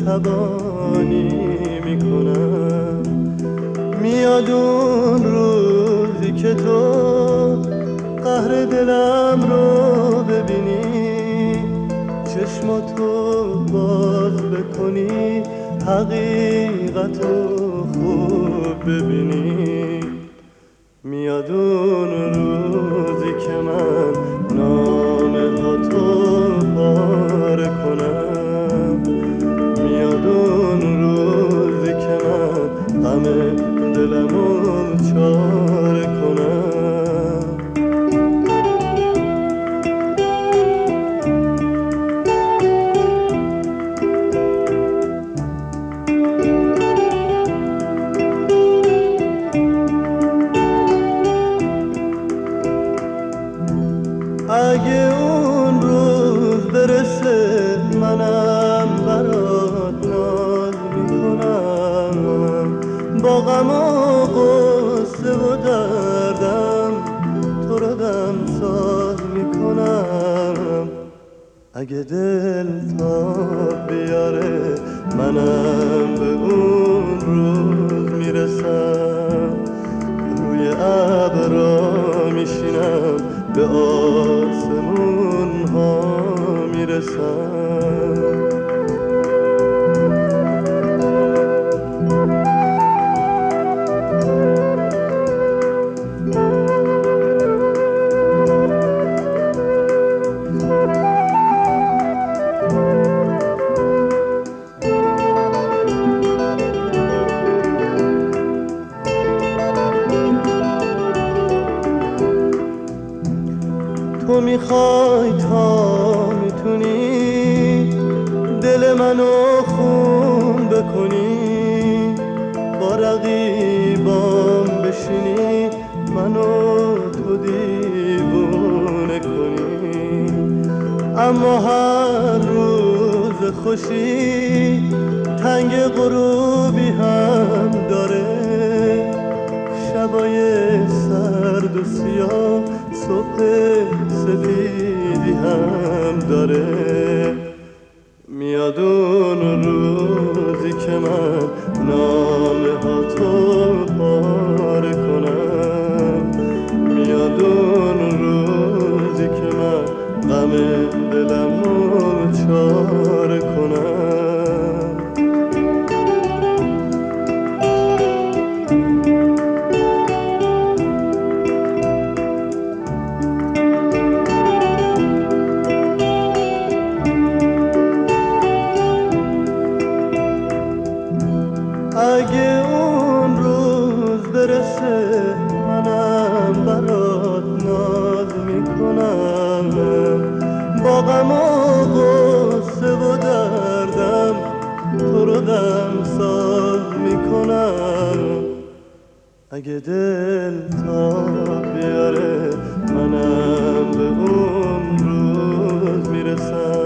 شبانی میکنم. میاد اون روزی که تو قهر دلم رو ببینی، چشماتو باز بکنی، حقیقتو خوب ببینی. میاد اون روزی که من نامه ها تو پاره کنم. میاد اون روزی که من غم دلمو چاره کنم. اگه اون روز برسه منم برات ناز میکنم، با غم و غصه و دردم تو رو دمساز میکنم. اگه دل تا بیاره منم به اون روز میرسم، روی ابرا میشینم به آسمون ها میرسم. تو میخوای تا میتونی دل منو خون بکنی، با رقیبام بشینی منو تو دیوونه کنی. اما هر روز خوشی تنگ غروبی هم داره، شبای سرد و سیاه صبح سفیدی هم داره. میاد اون روزی که من نامه ها تو پاره کنم. میاد اون روزی که من غم دلمو چاره کنم. اگه اون روز برسه منم برات ناز میکنم، با غم و غصه و دردم تو رو دمساز میکنم. اگه دل تا بیاره منم به اون روز میرسم.